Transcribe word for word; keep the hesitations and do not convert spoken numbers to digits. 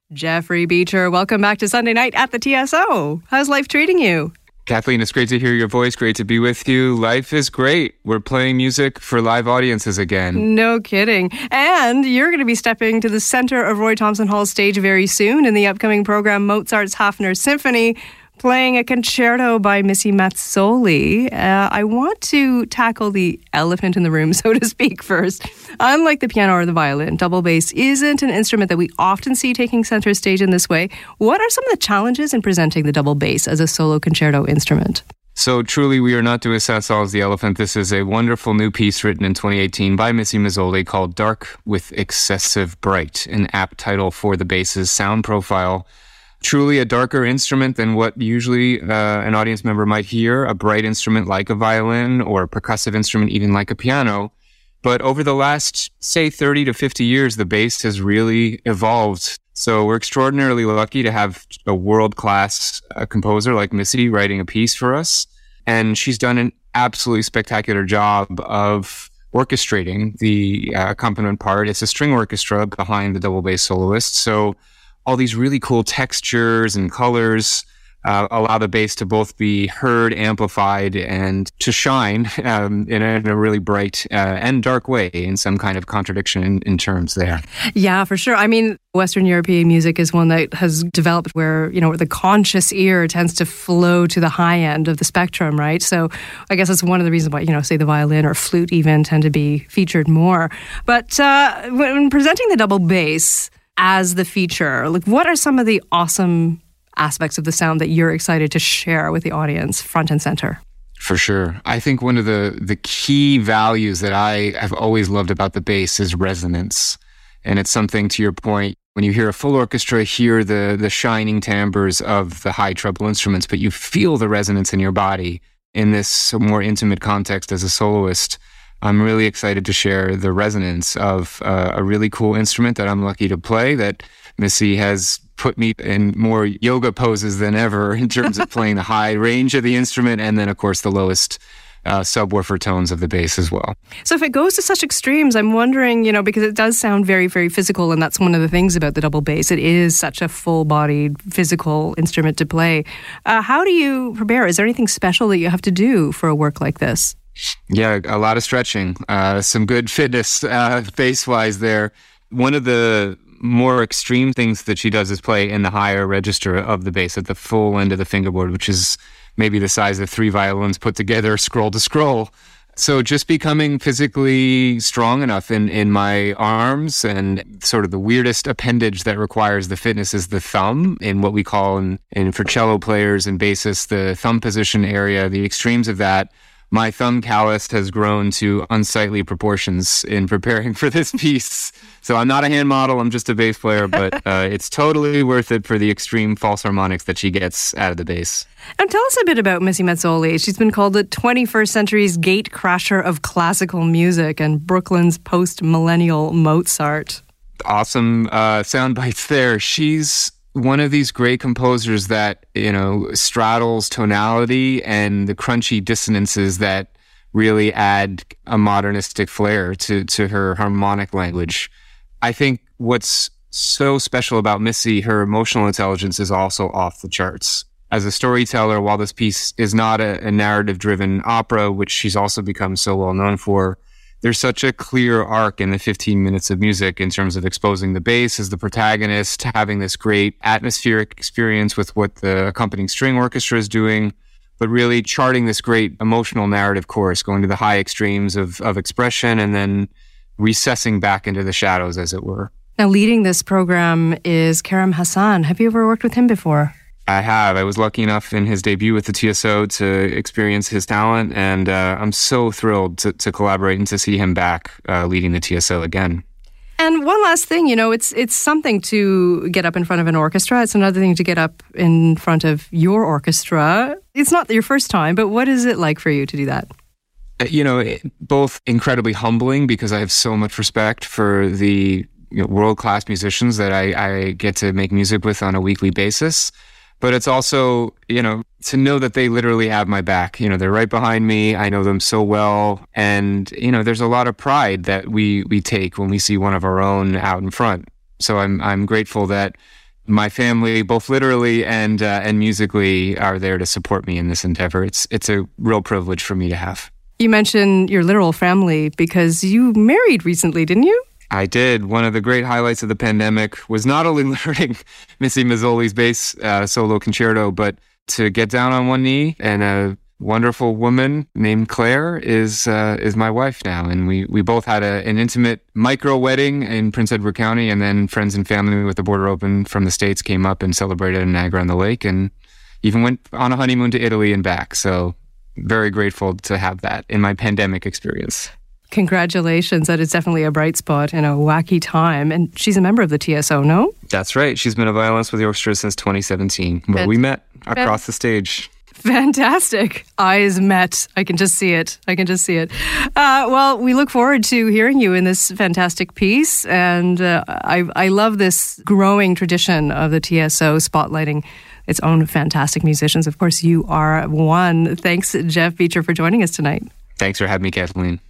Jeffrey Beecher, welcome back to Sunday Night at the T S O. How's life treating you? Kathleen, it's great to hear your voice. Great to be with you. Life is great. We're playing music for live audiences again. No kidding. And you're going to be stepping to the center of Roy Thomson Hall's stage very soon in the upcoming program Mozart's Hafner Symphony, playing a concerto by Missy Mazzoli. Uh, I want to tackle the elephant in the room, so to speak, first. Unlike the piano or the violin, double bass isn't an instrument that we often see taking center stage in this way. What are some of the challenges in presenting the double bass as a solo concerto instrument? So truly, we are not doing as solve as the elephant. This is a wonderful new piece written in twenty eighteen by Missy Mazzoli called Dark with Excessive Bright, an apt title for the bass's sound profile. Truly a darker instrument than what usually uh, an audience member might hear, a bright instrument like a violin or a percussive instrument even like a piano. But over the last, say, thirty to fifty years, the bass has really evolved. So we're extraordinarily lucky to have a world-class uh, composer like Missy writing a piece for us. And she's done an absolutely spectacular job of orchestrating the uh, accompaniment part. It's a string orchestra behind the double bass soloist. So all these really cool textures and colors uh, allow the bass to both be heard, amplified, and to shine um, in, a, in a really bright uh, and dark way, in some kind of contradiction in, in terms there. Yeah, for sure. I mean, Western European music is one that has developed where, you know, the conscious ear tends to flow to the high end of the spectrum, right? So I guess that's one of the reasons why, you know, say the violin or flute even tend to be featured more. But uh, when presenting the double bass as the feature, like, what are some of the awesome aspects of the sound that you're excited to share with the audience front and center? For sure. I think one of the, the key values that I have always loved about the bass is resonance. And it's something, to your point, when you hear a full orchestra, hear the, the shining timbres of the high treble instruments, but you feel the resonance in your body in this more intimate context as a soloist. I'm really excited to share the resonance of uh, a really cool instrument that I'm lucky to play, that Missy has put me in more yoga poses than ever in terms of playing the high range of the instrument and then, of course, the lowest uh, subwoofer tones of the bass as well. So if it goes to such extremes, I'm wondering, you know, because it does sound very, very physical, and that's one of the things about the double bass. It is such a full-bodied, physical instrument to play. Uh, how do you prepare? Is there anything special that you have to do for a work like this? Yeah, a lot of stretching, uh, some good fitness uh, bass-wise there. One of the more extreme things that she does is play in the higher register of the bass at the full end of the fingerboard, which is maybe the size of three violins put together, scroll to scroll. So just becoming physically strong enough in, in my arms, and sort of the weirdest appendage that requires the fitness is the thumb, in what we call, in, in for cello players and bassists, the thumb position area, the extremes of that. My thumb callus has grown to unsightly proportions in preparing for this piece. So I'm not a hand model, I'm just a bass player, but uh, it's totally worth it for the extreme false harmonics that she gets out of the bass. And tell us a bit about Missy Mazzoli. She's been called the twenty-first century's gate crasher of classical music and Brooklyn's post-millennial Mozart. Awesome uh, sound bites there. She's one of these great composers that, you know, straddles tonality and the crunchy dissonances that really add a modernistic flair to, to her harmonic language. I think what's so special about Missy, her emotional intelligence is also off the charts. As a storyteller, while this piece is not a, a narrative-driven opera, which she's also become so well known for, there's such a clear arc in the fifteen minutes of music in terms of exposing the bass as the protagonist, having this great atmospheric experience with what the accompanying string orchestra is doing, but really charting this great emotional narrative course, going to the high extremes of, of expression and then recessing back into the shadows, as it were. Now, leading this program is Karim Hassan. Have you ever worked with him before? I have. I was lucky enough in his debut with the T S O to experience his talent, and uh, I'm so thrilled to, to collaborate and to see him back uh, leading the T S O again. And one last thing, you know, it's it's something to get up in front of an orchestra. It's another thing to get up in front of your orchestra. It's not your first time, but what is it like for you to do that? You know, it, both incredibly humbling, because I have so much respect for the you know, world-class musicians that I, I get to make music with on a weekly basis. But it's also, you know, to know that they literally have my back. You know, they're right behind me. I know them so well. And, you know, there's a lot of pride that we we take when we see one of our own out in front. So I'm I'm grateful that my family, both literally and uh, and musically, are there to support me in this endeavor. It's it's a real privilege for me to have. You mentioned your literal family because you married recently, didn't you? I did. One of the great highlights of the pandemic was not only learning Missy Mazzoli's bass uh, solo concerto, but to get down on one knee, and a wonderful woman named Claire is uh, is my wife now. And we, we both had a, an intimate micro wedding in Prince Edward County, and then friends and family with the border open from the States came up and celebrated in Niagara-on-the-Lake, and even went on a honeymoon to Italy and back. So very grateful to have that in my pandemic experience. Congratulations. That is definitely a bright spot in a wacky time. And she's a member of the T S O, no? That's right. She's been a violinist with the orchestra since twenty seventeen, where Fant- we met across Fant- the stage. Fantastic. Eyes met. I can just see it. I can just see it. Uh, well, we look forward to hearing you in this fantastic piece. And uh, I, I love this growing tradition of the T S O spotlighting its own fantastic musicians. Of course, you are one. Thanks, Jeff Beecher, for joining us tonight. Thanks for having me, Kathleen.